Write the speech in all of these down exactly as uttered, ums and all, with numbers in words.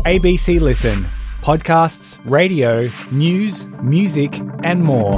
A B C Listen. Podcasts, radio, news, music and more.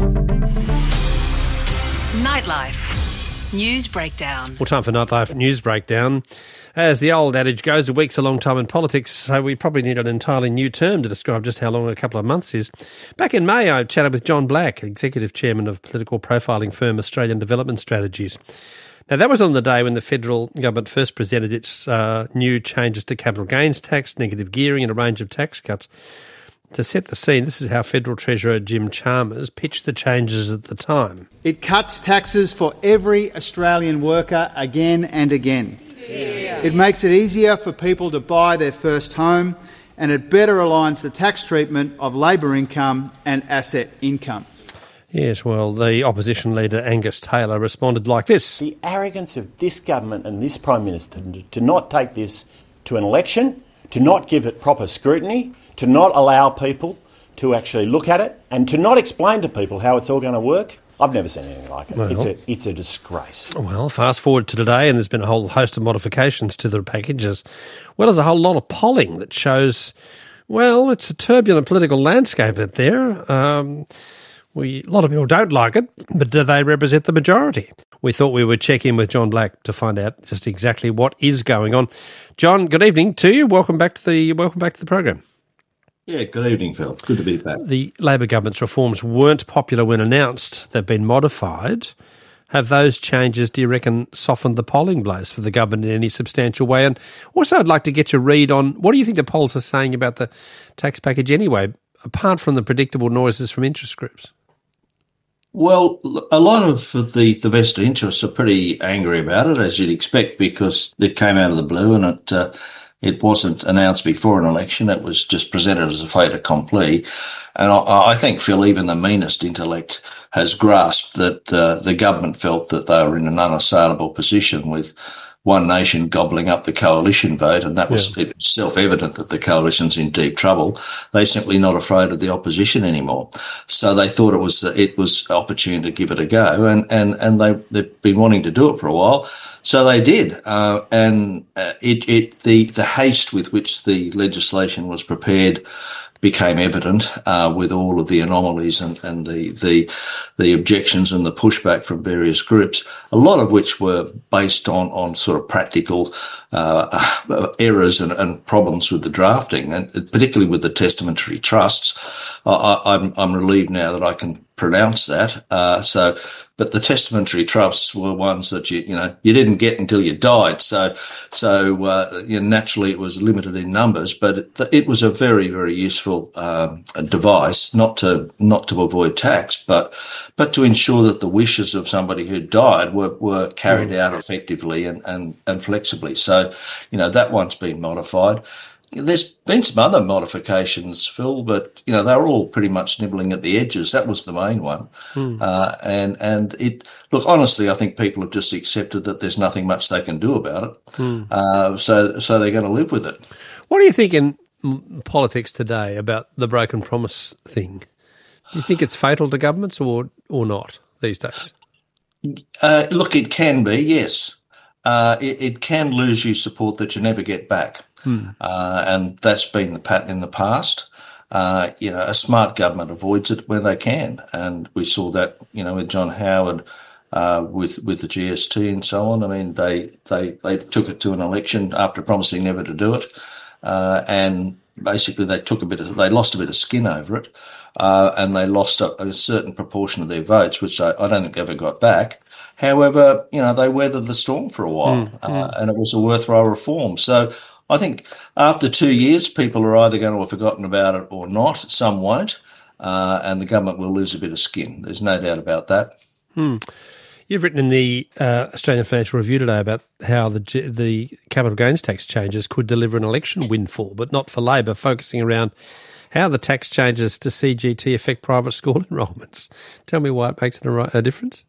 Nightlife. News Breakdown. Well, time for Nightlife News Breakdown. As the old adage goes, a week's a long time in politics, so we probably need an entirely new term to describe just how long a couple of months is. Back in May, I chatted with John Black, Executive Chairman of political profiling firm Australian Development Strategies. Now, that was on the day when the federal government first presented its uh, new changes to capital gains tax, negative gearing and a range of tax cuts. To set the scene, this is how Federal Treasurer Jim Chalmers pitched the changes at the time. It cuts taxes for every Australian worker again and again. Yeah. It makes it easier for people to buy their first home, and it better aligns the tax treatment of labour income and asset income. Yes, well, the opposition leader Angus Taylor responded like this. The arrogance of this government and this Prime Minister to not take this to an election, to not give it proper scrutiny, to not allow people to actually look at it and to not explain to people how it's all going to work. I've never seen anything like it. Well, it's a it's a disgrace. Well, fast forward to today and there's been a whole host of modifications to the package, as well as a whole lot of polling that shows, well, it's a turbulent political landscape out there. Um, we, a lot of people don't like it, but do they represent the majority? We thought we would check in with John Black to find out just exactly what is going on. John, good evening to you. Welcome back to the welcome back to the program. Yeah, good evening, Phil. Good to be back. The Labor government's reforms weren't popular when announced. They've been modified. Have those changes, do you reckon, softened the polling blows for the government in any substantial way? And also I'd like to get your read on what do you think the polls are saying about the tax package anyway, apart from the predictable noises from interest groups? Well, a lot of the, the vested interests are pretty angry about it, as you'd expect, because it came out of the blue and it uh, it wasn't announced before an election. It was just presented as a fait accompli. And I, I think, Phil, even the meanest intellect has grasped that uh, the government felt that they were in an unassailable position with One Nation gobbling up the coalition vote, and that was, yeah. It was self-evident that the coalition's in deep trouble. They're simply not afraid of the opposition anymore. So they thought it was it was opportune to give it a go, and and and they they've been wanting to do it for a while, so they did. Uh, and uh, it it the the haste with which the legislation was prepared became evident uh, with all of the anomalies and, and the, the the objections and the pushback from various groups, a lot of which were based on, on sort of practical uh, errors and, and problems with the drafting, and particularly with the testamentary trusts. I, I'm, I'm relieved now that I can pronounce that. Uh, so, but the testamentary trusts were ones that you, you know, you didn't get until you died. So, so, uh, you know, naturally it was limited in numbers, but it, it was a very, very useful, um, device, not to, not to avoid tax, but, but to ensure that the wishes of somebody who died were, were carried out effectively and, and, and flexibly. So, you know, that one's been modified. There's been some other modifications, Phil, but, you know, they were all pretty much nibbling at the edges. That was the main one. Mm. Uh, and, and it, look, honestly, I think people have just accepted that there's nothing much they can do about it. Mm. Uh, so, so they're going to live with it. What do you think in politics today about the broken promise thing? Do you think it's fatal to governments or, or not these days? Uh, look, it can be, yes. Uh, it, it can lose you support that you never get back. Hmm. Uh, and that's been the pattern in the past. Uh, you know, a smart government avoids it where they can. And we saw that, you know, with John Howard, uh, with, with the G S T and so on. I mean, they, they, they took it to an election after promising never to do it. Uh, and basically they took a bit of, they lost a bit of skin over it. Uh, and they lost a, a certain proportion of their votes, which I, I don't think ever got back. However, you know, they weathered the storm for a while, mm, uh, mm. and it was a worthwhile reform. So I think after two years, people are either going to have forgotten about it or not. Some won't, uh, and the government will lose a bit of skin. There's no doubt about that. Mm. You've written in the uh, Australian Financial Review today about how the the capital gains tax changes could deliver an election windfall, but not for Labor, focusing around how the tax changes to C G T affect private school enrolments. Tell me why it makes a, a difference.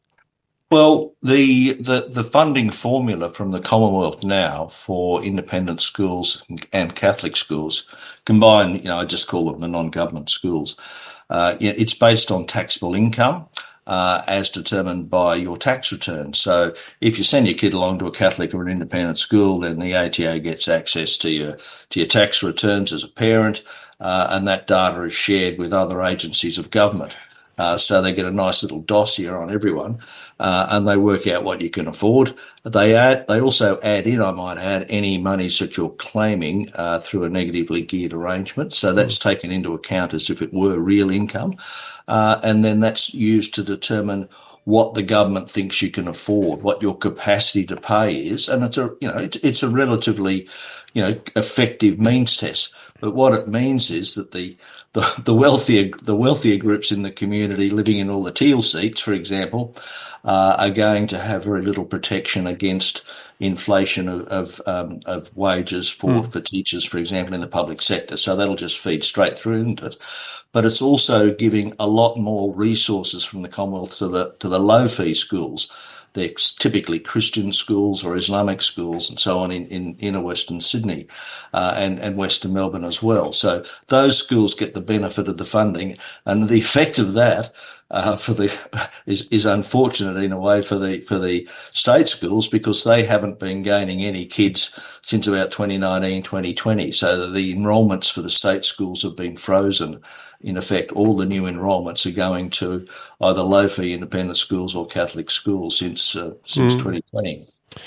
Well, the, the, the funding formula from the Commonwealth now for independent schools and Catholic schools, combined, you know, I just call them the non-government schools, uh, it's based on taxable income. uh, as determined by your tax return. So if you send your kid along to a Catholic or an independent school, then the A T O gets access to your to your tax returns as a parent, uh, and that data is shared with other agencies of government. Uh, so they get a nice little dossier on everyone, uh, and they work out what you can afford. They add, they also add in, I might add, any monies that you're claiming uh, through a negatively geared arrangement. So that's mm. taken into account as if it were real income, uh, and then that's used to determine what the government thinks you can afford, what your capacity to pay is, and it's a you know it's, it's a relatively you know effective means test. But what it means is that the The, the wealthier the wealthier groups in the community living in all the teal seats, for example, uh, are going to have very little protection against inflation of of, um, of wages for, mm. for teachers, for example, in the public sector. So that'll just feed straight through into it. But it's also giving a lot more resources from the Commonwealth to the to the low fee schools. They're typically Christian schools or Islamic schools and so on in, in inner Western Sydney uh, and, and Western Melbourne as well. So those schools get the benefit of the funding, and the effect of that uh, for the is, is unfortunate in a way for the for the state schools, because they haven't been gaining any kids since about twenty nineteen, twenty twenty. So the enrolments for the state schools have been frozen. In effect, all the new enrolments are going to either low-fee independent schools or Catholic schools since uh, since mm. twenty twenty.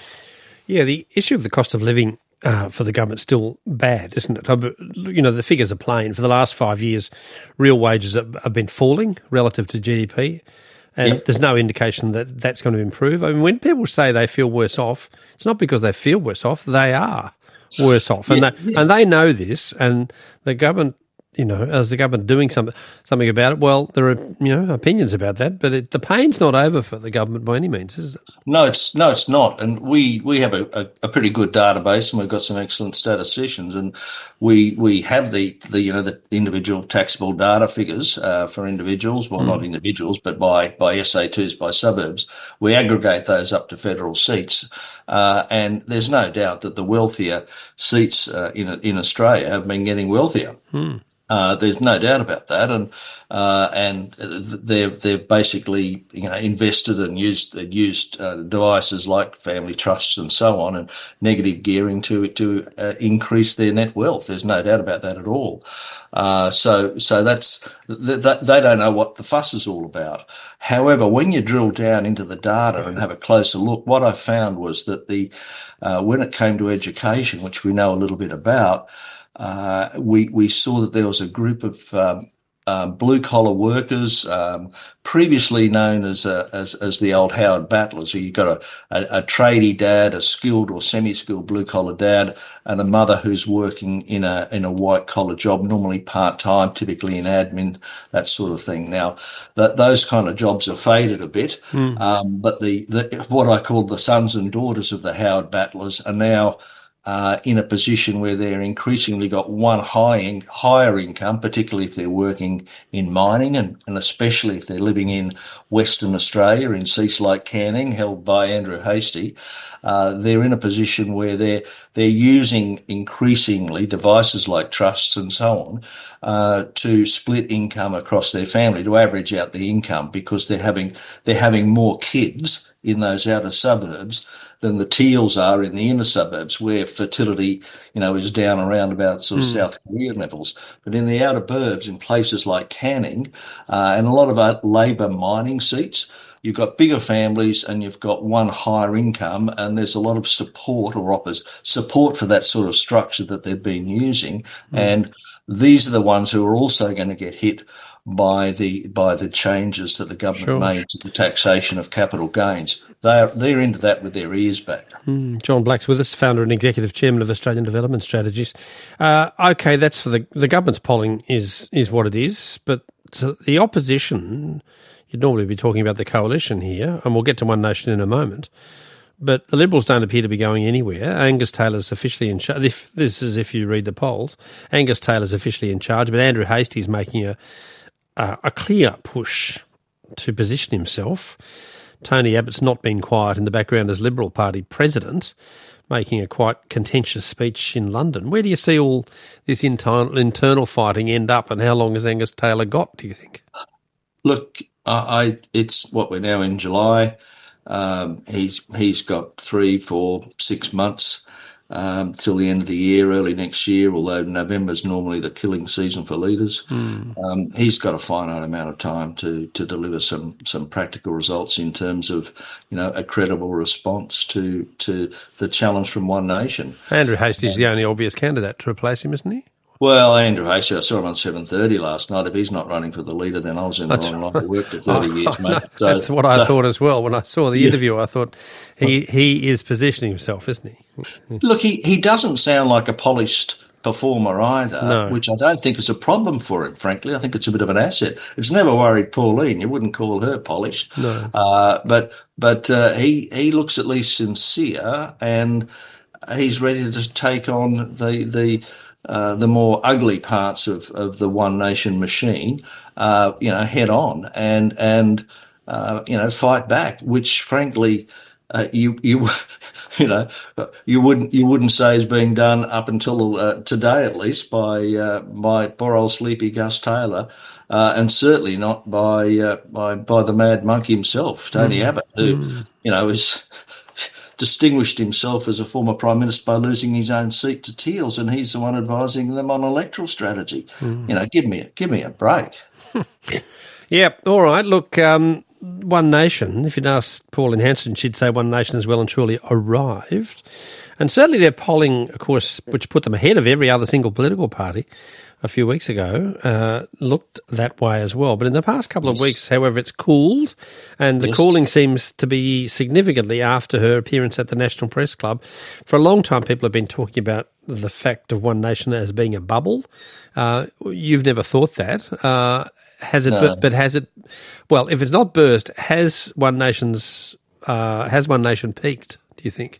Yeah, the issue of the cost of living uh, for the government's still bad, isn't it? You know, the figures are plain. For the last five years, real wages have, have been falling relative to G D P, and yep. there's no indication that that's going to improve. I mean, when people say they feel worse off, it's not because they feel worse off. They are worse off, and, yeah, they, yeah. and they know this, and the government, you know, as the government doing something something about it, well, there are, you know, opinions about that, but it, the pain's not over for the government by any means, is it? No, it's no, it's not. And we, we have a, a, a pretty good database, and we've got some excellent statisticians, and we we have the, the you know the individual taxable data figures uh, for individuals, well, mm. not individuals, but by by S A twos, by suburbs. We aggregate those up to federal seats, uh, and there's no doubt that the wealthier seats uh, in in Australia have been getting wealthier. Mm. Uh, there's no doubt about that, and uh, and they're they're basically you know invested and used used uh, devices like family trusts and so on, and negative gearing to to uh, increase their net wealth. There's no doubt about that at all. Uh, so so that's th- they don't know what the fuss is all about. However, when you drill down into the data and have a closer look, what I found was that the uh, when it came to education, which we know a little bit about. Uh, we, we saw that there was a group of, um, uh, blue collar workers, um, previously known as, uh, as, as the old Howard Battlers. So you've got a, a, a tradie dad, a skilled or semi-skilled blue collar dad, and a mother who's working in a, in a white collar job, normally part-time, typically in admin, that sort of thing. Now, that, those kind of jobs have faded a bit. Mm. Um, but the, the, what I call the sons and daughters of the Howard Battlers are now, Uh, in a position where they're increasingly got one high in, higher income, particularly if they're working in mining, and, and especially if they're living in Western Australia, in seats like Canning, held by Andrew Hastie. Uh, they're in a position where they're they're using increasingly devices like trusts and so on uh, to split income across their family, to average out the income, because they're having they're having more kids in those outer suburbs than the teals are in the inner suburbs, where fertility, you know, is down around about sort of mm. South Korean levels. But in the outer burbs, in places like Canning, uh, and a lot of our Labor mining seats, you've got bigger families and you've got one higher income, and there's a lot of support or offers support for that sort of structure that they've been using. Mm. And these are the ones who are also going to get hit by the by the changes that the government sure. made to the taxation of capital gains. They're they're into that with their ears back. Mm, John Black's with us, founder and executive chairman of Australian Development Strategies. Uh, okay, that's for the the government's polling is is what it is, but the opposition, you'd normally be talking about the coalition here, and we'll get to One Nation in a moment. But the Liberals don't appear to be going anywhere. Angus Taylor's officially in charge. If, this is if you read the polls. Angus Taylor's officially in charge, but Andrew Hastie's making a Uh, a clear push to position himself. Tony Abbott's not been quiet in the background as Liberal Party president, making a quite contentious speech in London. Where do you see all this internal, internal fighting end up, and how long has Angus Taylor got, do you think? Look, I, I it's what we're now in July. Um, he's he's got three, four, six months um, till the end of the year, early next year. Although November's normally the killing season for leaders, mm. um, he's got a finite amount of time to to deliver some some practical results in terms of, you know, a credible response to to the challenge from One Nation. Andrew Hastie's the only obvious candidate to replace him, isn't he? Well, Andrew Hastie, I saw him on seven thirty last night. If he's not running for the leader, then I was in the wrong line of work for thirty oh, years, mate. No, so, that's what I so, thought as well. When I saw the yeah. interview, I thought he, he is positioning himself, isn't he? Look, he, he doesn't sound like a polished performer either, no. which I don't think is a problem for him, frankly. I think it's a bit of an asset. It's never worried Pauline. You wouldn't call her polished. No. Uh, but but uh, he, he looks at least sincere, and he's ready to take on the... the Uh, the more ugly parts of, of the One Nation machine, uh, you know, head on and, and, uh, you know, fight back, which frankly, uh, you, you, you know, you wouldn't, you wouldn't say is being done up until, uh, today, at least by, uh, by poor old sleepy Gus Taylor, uh, and certainly not by, uh, by, by the mad monk himself, Tony mm. Abbott, who, mm. you know, is, distinguished himself as a former Prime Minister by losing his own seat to Teals, and he's the one advising them on electoral strategy. Mm. You know, give me a, give me a break. Yeah, all right. Look, um, One Nation, if you'd asked Pauline Hanson, she'd say One Nation has well and truly arrived. And certainly their polling, of course, which put them ahead of every other single political party a few weeks ago, uh, looked that way as well. But in the past couple of yes. weeks, however, it's cooled, and the yes. cooling seems to be significantly after her appearance at the National Press Club. For a long time, people have been talking about the fact of One Nation as being a bubble. Uh, you've never thought that. Uh, has it, no. but, but has it, well, if it's not burst, has One Nation's, uh, has One Nation peaked, do you think?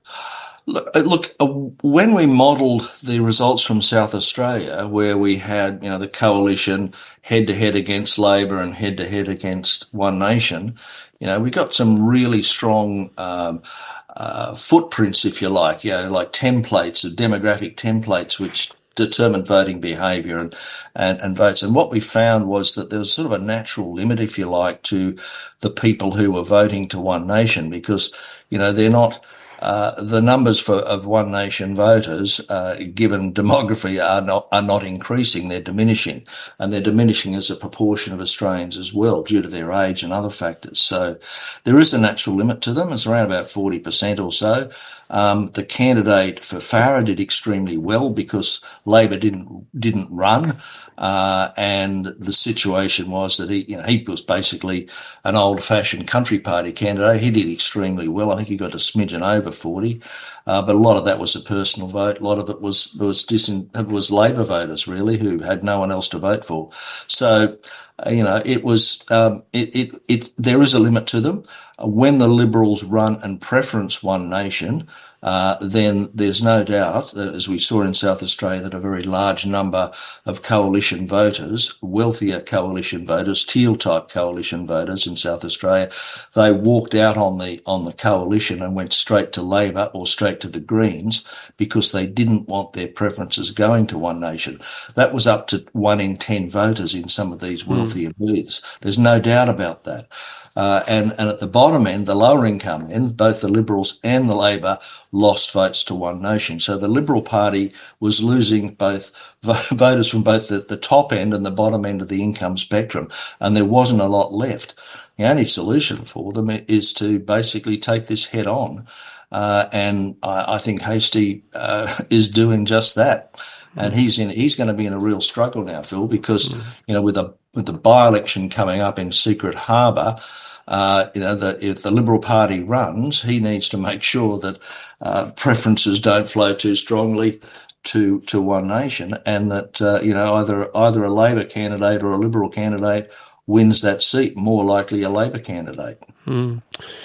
Look, look uh, when we modelled the results from South Australia, where we had, you know, the coalition head-to-head against Labor and head-to-head against One Nation, you know, we got some really strong um, uh, footprints, if you like, you know, like templates, of demographic templates, which determined voting behaviour and, and, and votes. And what we found was that there was sort of a natural limit, if you like, to the people who were voting to One Nation because, you know, they're not... Uh, the numbers for of One Nation voters, uh, given demography, are not are not increasing. They're diminishing, and they're diminishing as a proportion of Australians as well, due to their age and other factors. So there is a natural limit to them. It's around about forty percent or so. Um, the candidate for Farah did extremely well because Labor didn't didn't run, uh, and the situation was that he, you know, he was basically an old-fashioned country party candidate. He did extremely well. I think he got a smidgen over forty, uh, but a lot of that was a personal vote. A lot of it was was disin- it was Labor voters really who had no one else to vote for. So, uh, you know, it was um, it, it it there is a limit to them. Uh, when the Liberals run and preference One Nation, uh, then there's no doubt, that, as we saw in South Australia, that a very large number of coalition voters, wealthier coalition voters, Teal-type coalition voters in South Australia, they walked out on the on the coalition and went straight to Labor or straight to the Greens because they didn't want their preferences going to One Nation. That was up to one in ten voters in some of these wealthier mm. booths. There's no doubt about that. Uh, and, and at the bottom end, the lower income end, both the Liberals and the Labor lost votes to One Nation. So the Liberal Party was losing both voters from both the, the top end and the bottom end of the income spectrum, and there wasn't a lot left. The only solution for them is to basically take this head on. Uh, and I, I think Hastie uh, is doing just that. And he's in, he's going to be in a real struggle now, Phil, because, mm. you know, with a, with the by-election coming up in Secret Harbour, uh, you know, the, if the Liberal Party runs, he needs to make sure that, uh, preferences don't flow too strongly to, to One Nation, and that, uh, you know, either, either a Labor candidate or a Liberal candidate wins that seat, more likely a Labor candidate. Mm.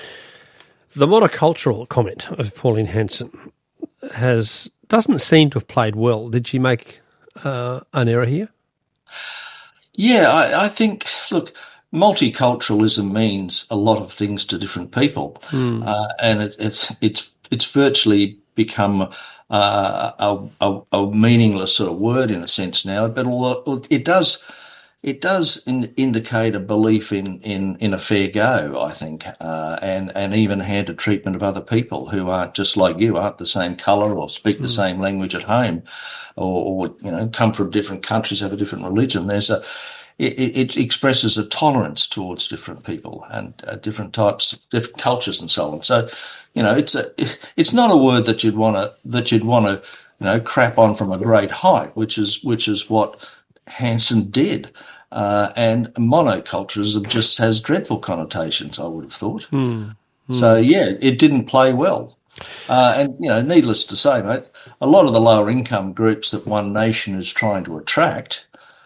The monocultural comment of Pauline Hanson has doesn't seem to have played well. Did she make uh, an error here? Yeah, I, I think, look, multiculturalism means a lot of things to different people, mm. uh, and it, it's it's it's virtually become uh, a, a, a meaningless sort of word in a sense now. But although it does, it does in, indicate a belief in, in, in a fair go, I think, uh, and, and even-handed treatment of other people who aren't just like you, aren't the same colour or speak the mm. same language at home, or, or, you know, come from different countries, have a different religion. There's a, it, it expresses a tolerance towards different people and uh, different types, different cultures and so on. So, you know, it's a, it's not a word that you'd want to, that you'd want to, you know, crap on from a great height, which is, which is what Hanson did. Uh, and monoculturalism just has dreadful connotations, I would have thought. Mm. Mm. So, yeah, it didn't play well. Uh, and, you know, needless to say, mate, a lot of the lower income groups that One Nation is trying to attract,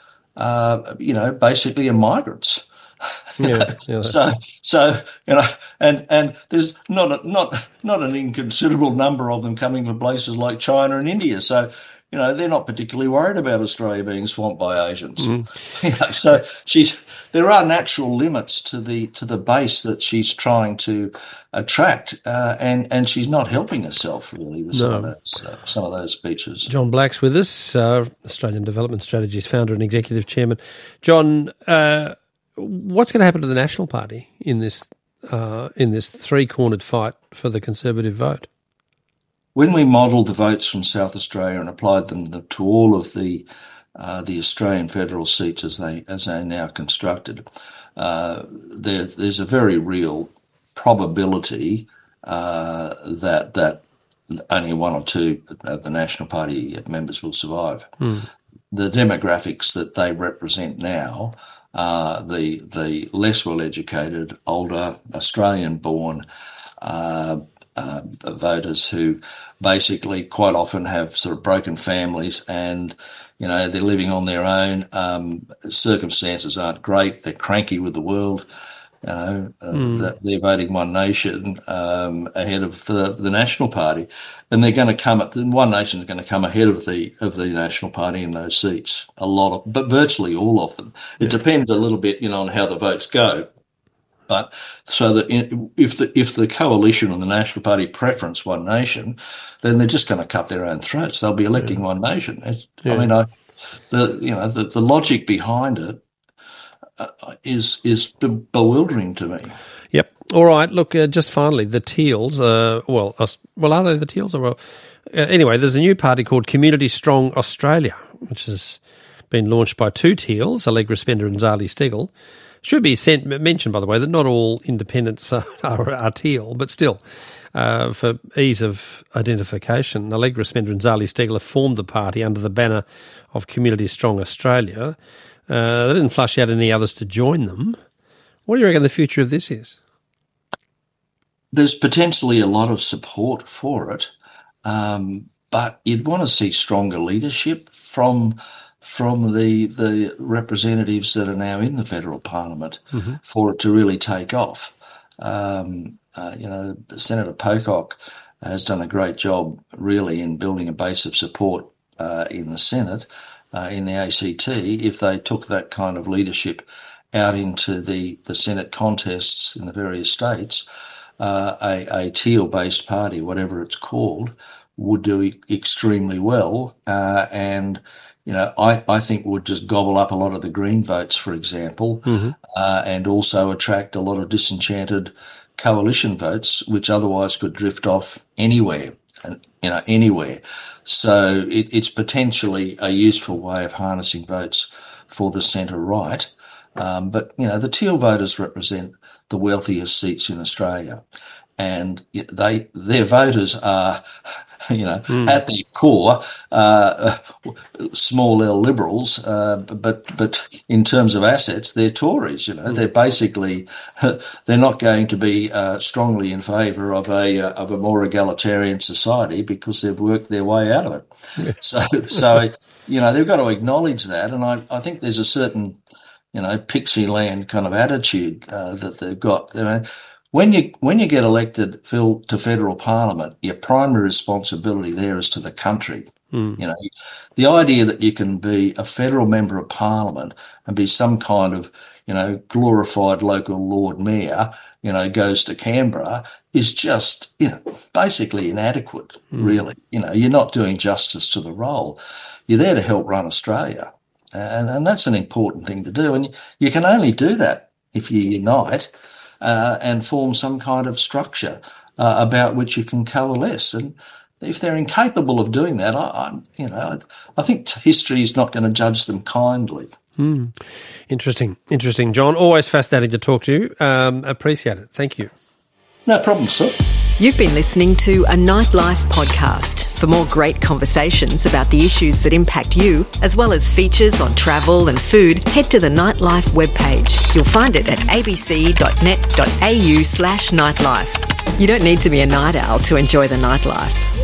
uh, you know, basically are migrants. Yeah, yeah. So, so you know, and and there's not a, not not an inconsiderable number of them coming from places like China and India. So, you know, they're not particularly worried about Australia being swamped by Asians. Mm. You know, so she's there are natural limits to the to the base that she's trying to attract, uh, and and she's not helping herself really with some no. of those uh, some of those speeches. John Black's with us, uh, Australian Development Strategies founder and executive chairman. John. Uh, What's going to happen to the National Party in this uh, in this three-cornered fight for the Conservative vote? When we modelled the votes from South Australia and applied them to all of the uh, the Australian federal seats as they as they are now constructed, uh, there, there's a very real probability uh, that that only one or two of the National Party members will survive. Mm. The demographics that they represent now. Uh, the the less well-educated, older, Australian-born uh, uh, voters who basically quite often have sort of broken families and, you know, they're living on their own. Um, circumstances aren't great. They're cranky with the world. You know, uh, mm. they're voting One Nation um, ahead of the, the National Party, and they're going to come at One Nation is going to come ahead of the of the National Party in those seats. A lot of, but virtually all of them. It yeah. depends a little bit, you know, on how the votes go. But so that if the if the coalition and the National Party preference One Nation, then they're just going to cut their own throats. They'll be electing yeah. One Nation. Yeah. I mean, I, the you know the, the logic behind it. Uh, is is bewildering to me. Yep. All right. Look, uh, just finally, the Teals. Uh, well, uh, well, are they the Teals? Or well, uh, anyway, there's a new party called Community Strong Australia, which has been launched by two Teals, Allegra Spender and Zali Steggall. Should be sent, mentioned, by the way, that not all independents are, are, are Teal, but still, uh, for ease of identification, Allegra Spender and Zali Steggall have formed the party under the banner of Community Strong Australia. Uh, they didn't flush out any others to join them. What do you reckon the future of this is? There's potentially a lot of support for it, um, but you'd want to see stronger leadership from from the the representatives that are now in the federal parliament mm-hmm. for it to really take off. Um, uh, you know, Senator Pocock has done a great job really in building a base of support uh, in the Senate. Uh, in the A C T, if they took that kind of leadership out into the, the Senate contests in the various states, uh, a, a Teal-based party, whatever it's called, would do e- extremely well. Uh, and, you know, I, I think would just gobble up a lot of the Green votes, for example, mm-hmm. uh, and also attract a lot of disenchanted coalition votes, which otherwise could drift off anywhere. And, you know, anywhere. So it, it's potentially a useful way of harnessing votes for the centre-right. Um, but, you know, the Teal voters represent the wealthiest seats in Australia. And they their voters are, you know, mm. at their core, uh, small L liberals, uh, but but in terms of assets, they're Tories. You know, mm. they're basically they're not going to be uh, strongly in favour of a uh, of a more egalitarian society because they've worked their way out of it. Yeah. So so you know they've got to acknowledge that, and I I think there's a certain you know pixie land kind of attitude uh, that they've got. You know, When you when you get elected, Phil, to federal parliament, your primary responsibility there is to the country. Mm. You know, the idea that you can be a federal member of parliament and be some kind of, you know, glorified local Lord Mayor, you know, goes to Canberra is just, you know, basically inadequate, mm. really. You know, you're not doing justice to the role. You're there to help run Australia. And, and that's an important thing to do. And you, you can only do that if you unite uh, and form some kind of structure uh, about which you can coalesce. And if they're incapable of doing that, I, I you know, I think history is not going to judge them kindly. Hmm. Interesting, interesting, John. Always fascinating to talk to you. Um, appreciate it. Thank you. No problem, sir. You've been listening to a Nightlife podcast. For more great conversations about the issues that impact you, as well as features on travel and food, head to the Nightlife webpage. You'll find it at abc.net.au slash nightlife. You don't need to be a night owl to enjoy the nightlife.